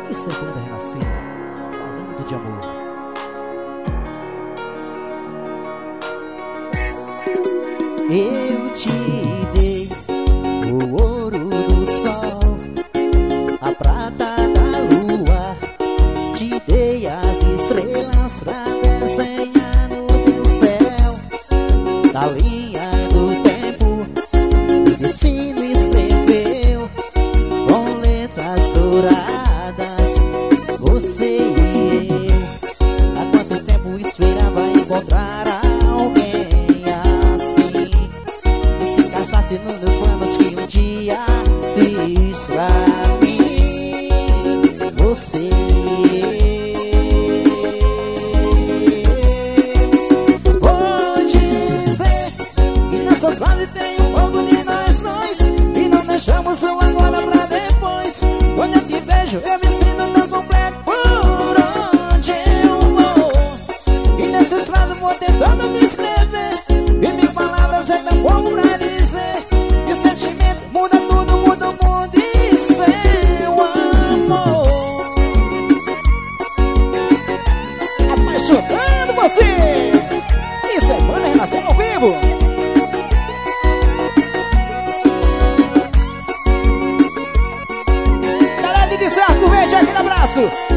Isso é banda Renascer, falando de amor. Eu te dei o ouro do sol, a prata da lua, te dei as estrelas pra desenhar no teu céu. Na linha do tempo, o destino escreveu com letras douradas, você e eu. Há quanto tempo esperava encontrar alguém assim, que se encaixasse nos meus planos que um dia fiz pra mim. Você vou dizer que nessas frases tem um pouco de nós dois, e não deixamos o agora pra depois. Quando eu te vejo eu me sinto tão completo por onde eu vou, e nessas frases vou tentando descrever, e mil palavras é tão pouco pra dizer. E o sentimento muda tudo, muda o mundo e seu amor. Apaixonando você. Isso é banda Renascer ao vivo. Galera de Arco Verde, aquele abraço.